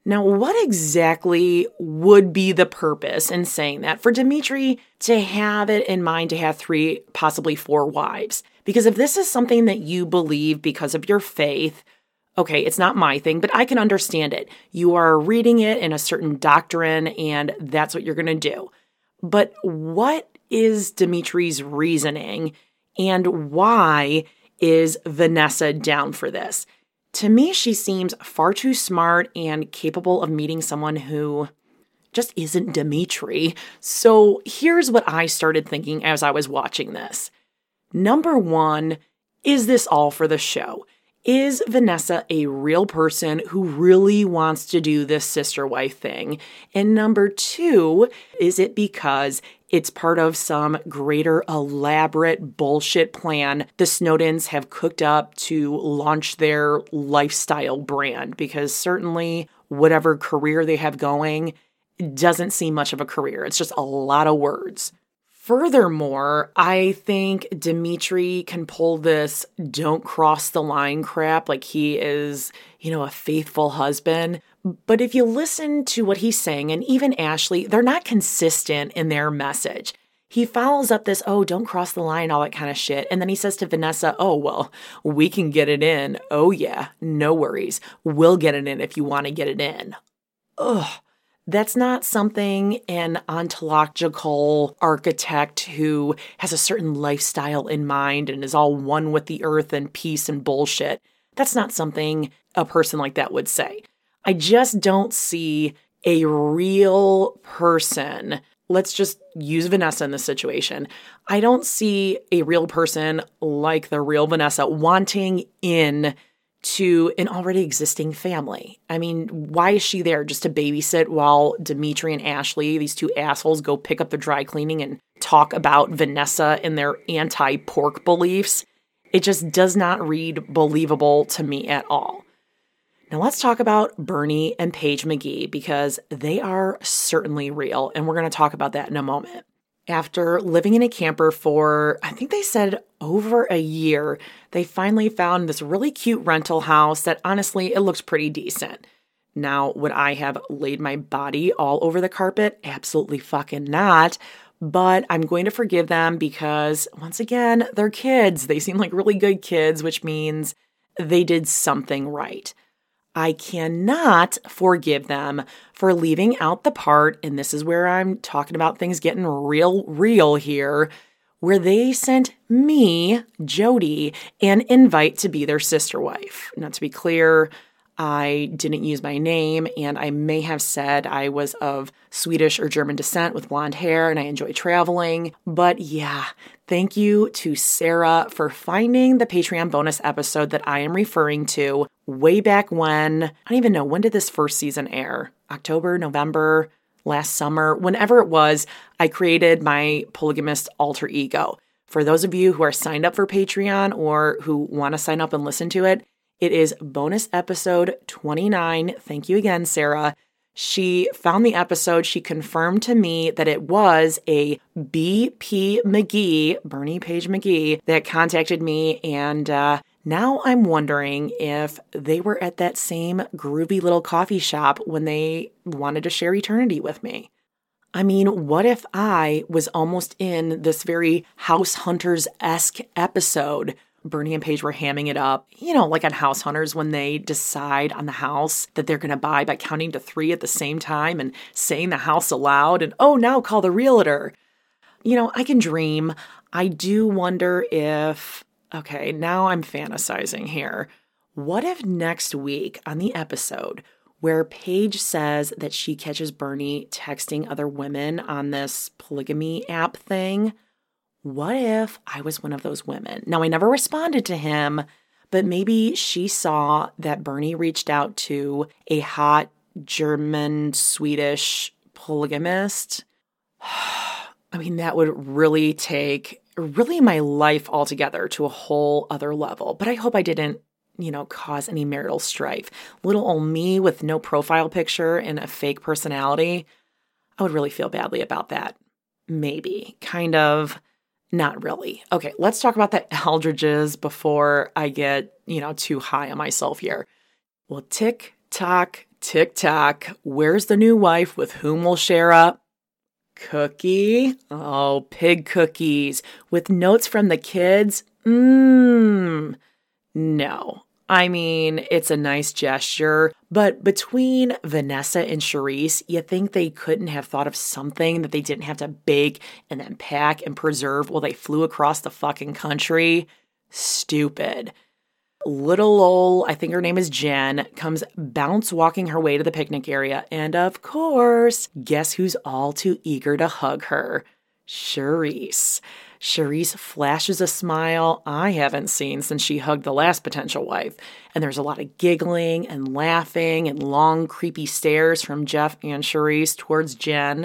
Now, what exactly would be the purpose in saying that for Dimitri to have it in mind to have three, possibly four wives? Because if this is something that you believe because of your faith, okay, it's not my thing, but I can understand it. You are reading it in a certain doctrine, and that's what you're going to do. But what is Dimitri's reasoning, and why is Vanessa down for this? To me, she seems far too smart and capable of meeting someone who just isn't Dimitri. So here's what I started thinking as I was watching this. Number one, is this all for the show? Is Vanessa a real person who really wants to do this sister wife thing? And number two, is it because it's part of some greater elaborate bullshit plan the Snowdens have cooked up to launch their lifestyle brand? Because certainly whatever career they have going doesn't seem much of a career. It's just a lot of words. Furthermore, I think Dimitri can pull this don't cross the line crap like he is, you know, a faithful husband. But if you listen to what he's saying, and even Ashley, they're not consistent in their message. He follows up this, oh, don't cross the line, all that kind of shit. And then he says to Vanessa, oh, well, we can get it in. Oh, yeah, no worries. We'll get it in if you want to get it in. Ugh. That's not something an ontological architect who has a certain lifestyle in mind and is all one with the earth and peace and bullshit. That's not something a person like that would say. I just don't see a real person. Let's just use Vanessa in this situation. I don't see a real person like the real Vanessa wanting in to an already existing family. I mean, why is she there? Just to babysit while Dimitri and Ashley, these two assholes, go pick up the dry cleaning and talk about Vanessa and their anti-pork beliefs? It just does not read believable to me at all. Now let's talk about Bernie and Paige McGee, because they are certainly real, and we're going to talk about that in a moment. After living in a camper for, I think they said over a year, they finally found this really cute rental house that honestly, it looks pretty decent. Now, would I have laid my body all over the carpet? Absolutely fucking not. But I'm going to forgive them because, once again, they're kids. They seem like really good kids, which means they did something right. I cannot forgive them for leaving out the part, and this is where I'm talking about things getting real, real here, where they sent me, Jody, an invite to be their sister wife. Now, to be clear, I didn't use my name, and I may have said I was of Swedish or German descent with blonde hair, and I enjoy traveling. But yeah, thank you to Sarah for finding the Patreon bonus episode that I am referring to way back when. I don't even know, when did this first season air? October, November, last summer? Whenever it was, I created my polygamist alter ego. For those of you who are signed up for Patreon or who want to sign up and listen to it, it is bonus episode twenty-nine. Thank you again, Sarah. She found the episode. She confirmed to me that it was a B P McGee, Bernie Paige McGee, that contacted me. And uh, now I'm wondering if they were at that same groovy little coffee shop when they wanted to share eternity with me. I mean, what if I was almost in this very House Hunters-esque episode? Bernie and Paige were hamming it up, you know, like on House Hunters when they decide on the house that they're going to buy by counting to three at the same time and saying the house aloud and, oh, now call the realtor. You know, I can dream. I do wonder if, okay, now I'm fantasizing here. What if next week on the episode where Paige says that she catches Bernie texting other women on this polygamy app thing, what if I was one of those women? Now, I never responded to him, but maybe she saw that Bernie reached out to a hot German, Swedish polygamist. I mean, that would really take really my life altogether to a whole other level. But I hope I didn't, you know, cause any marital strife. Little old me with no profile picture and a fake personality, I would really feel badly about that. Maybe. Kind of. Not really. Okay, let's talk about the Aldridges before I get, you know, too high on myself here. Well, tick, tock, Tick-tock, where's the new wife with whom we'll share a cookie? Oh, pig cookies with notes from the kids? Mmm. No. I mean, it's a nice gesture, but between Vanessa and Charisse, you think they couldn't have thought of something that they didn't have to bake and then pack and preserve while they flew across the fucking country? Stupid. Little ol', I think her name is Jen, comes bounce walking her way to the picnic area, and of course, guess who's all too eager to hug her? Charisse. Charisse flashes a smile I haven't seen since she hugged the last potential wife, and there's a lot of giggling and laughing and long, creepy stares from Jeff and Charisse towards Jen.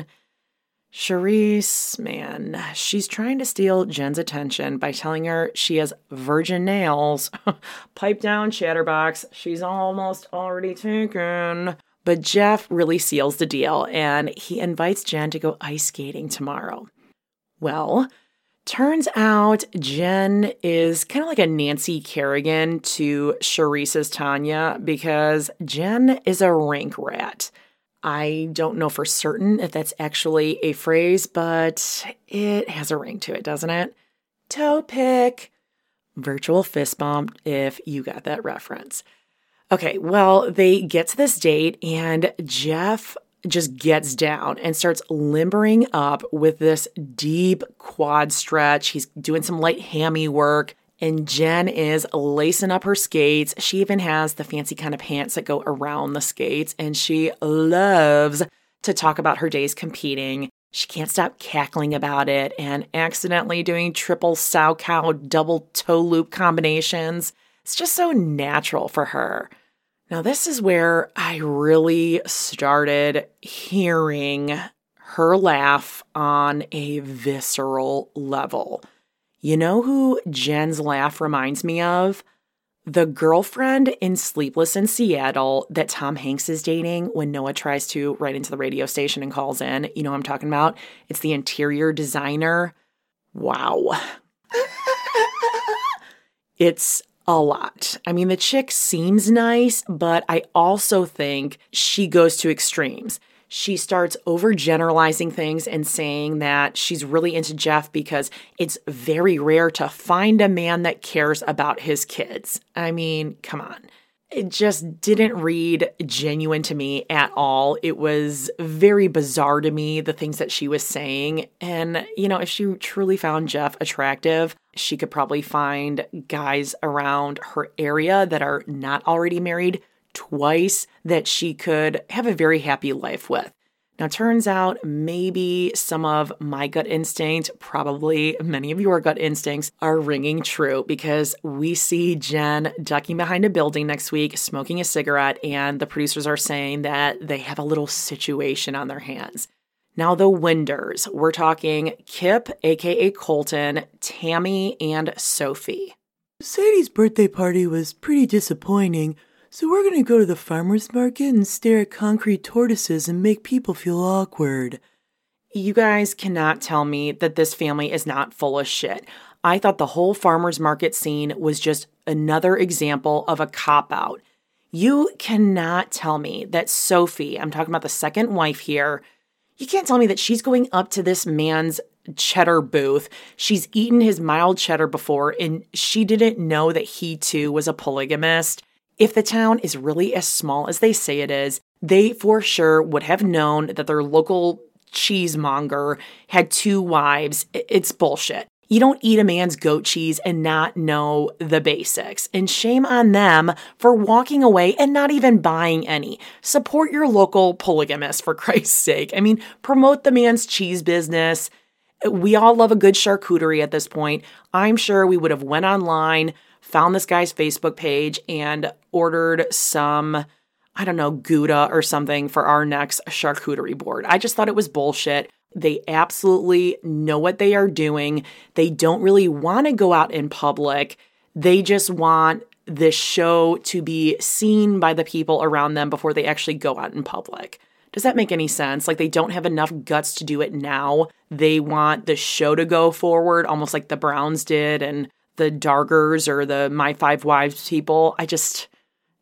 Charisse, man, she's trying to steal Jen's attention by telling her she has virgin nails. Pipe down, Chatterbox. She's almost already taken. But Jeff really seals the deal, and he invites Jen to go ice skating tomorrow. Well, turns out Jen is kind of like a Nancy Kerrigan to Charisse's Tanya because Jen is a rink rat. I don't know for certain if that's actually a phrase, but it has a ring to it, doesn't it? Toe pick. Virtual fist bump if you got that reference. Okay, well, they get to this date and Jeff just gets down and starts limbering up with this deep quad stretch. He's doing some light hammy work. And Jen is lacing up her skates. She even has the fancy kind of pants that go around the skates. And she loves to talk about her days competing. She can't stop cackling about it and accidentally doing triple sow cow double toe loop combinations. It's just so natural for her. Now, this is where I really started hearing her laugh on a visceral level. You know who Jen's laugh reminds me of? The girlfriend in Sleepless in Seattle that Tom Hanks is dating when Noah tries to write into the radio station and calls in. You know what I'm talking about? It's the interior designer. Wow. It's a lot. I mean, the chick seems nice, but I also think she goes to extremes. She starts overgeneralizing things and saying that she's really into Jeff because it's very rare to find a man that cares about his kids. I mean, come on. It just didn't read genuine to me at all. It was very bizarre to me, the things that she was saying. And, you know, if she truly found Jeff attractive, she could probably find guys around her area that are not already married twice that she could have a very happy life with. Now, turns out maybe some of my gut instinct, probably many of your gut instincts, are ringing true because we see Jen ducking behind a building next week, smoking a cigarette, and the producers are saying that they have a little situation on their hands. Now, the Winders, we're talking Kip, aka Colton, Tammy, and Sophie. Sadie's birthday party was pretty disappointing. So we're going to go to the farmer's market and stare at concrete tortoises and make people feel awkward. You guys cannot tell me that this family is not full of shit. I thought the whole farmer's market scene was just another example of a cop-out. You cannot tell me that Sophie, I'm talking about the second wife here, you can't tell me that she's going up to this man's cheddar booth. She's eaten his mild cheddar before, and she didn't know that he too was a polygamist. If the town is really as small as they say it is, they for sure would have known that their local cheesemonger had two wives. It's bullshit. You don't eat a man's goat cheese and not know the basics. And shame on them for walking away and not even buying any. Support your local polygamist, for Christ's sake. I mean, promote the man's cheese business. We all love a good charcuterie at this point. I'm sure we would have went online, found this guy's Facebook page, and ordered some, I don't know, Gouda or something for our next charcuterie board. I just thought it was bullshit. They absolutely know what they are doing. They don't really want to go out in public. They just want this show to be seen by the people around them before they actually go out in public. Does that make any sense? Like, they don't have enough guts to do it now. They want the show to go forward, almost like the Browns did and the Dargers or the My Five Wives people. I just,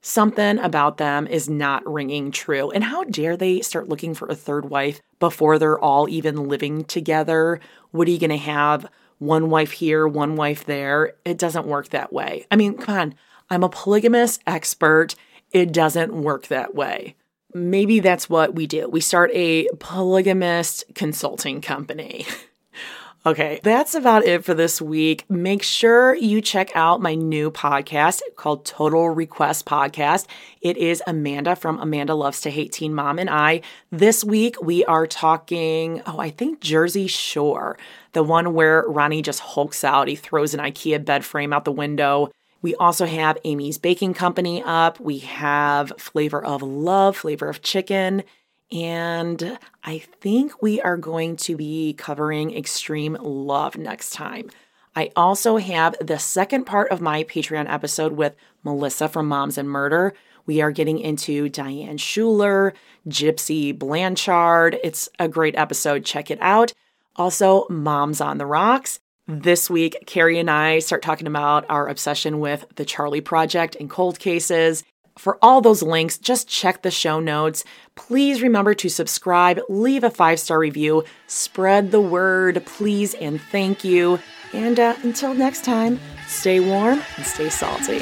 Something about them is not ringing true. And how dare they start looking for a third wife before they're all even living together? What are you going to have? One wife here, one wife there? It doesn't work that way. I mean, come on. I'm a polygamous expert. It doesn't work that way. Maybe that's what we do. We start a polygamist consulting company. Okay, that's about it for this week. Make sure you check out my new podcast called Total Request Podcast. It is Amanda from Amanda Loves to Hate Teen Mom and I. This week we are talking, oh, I think Jersey Shore, the one where Ronnie just hulks out. He throws an IKEA bed frame out the window. We also have Amy's Baking Company up. We have Flavor of Love, Flavor of Chicken. And I think we are going to be covering Extreme Love next time. I also have the second part of my Patreon episode with Melissa from Moms and Murder. We are getting into Diane Schuler, Gypsy Blanchard. It's a great episode. Check it out. Also, Moms on the Rocks. This week, Carrie and I start talking about our obsession with The Charlie Project and cold cases. For all those links, just check the show notes. Please remember to subscribe, leave a five-star review, spread the word, please and thank you. And uh, until next time, stay warm and stay salty.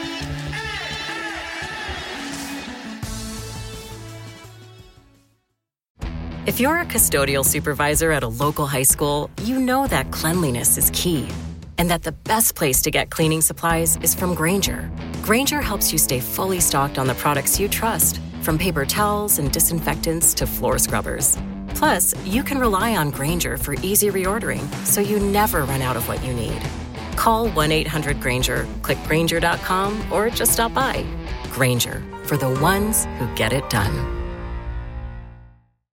If you're a custodial supervisor at a local high school, you know that cleanliness is key, and that the best place to get cleaning supplies is from Grainger. Grainger helps you stay fully stocked on the products you trust, from paper towels and disinfectants to floor scrubbers. Plus, you can rely on Grainger for easy reordering, so you never run out of what you need. Call one eight hundred Grainger, click Grainger dot com, or just stop by. Grainger, for the ones who get it done.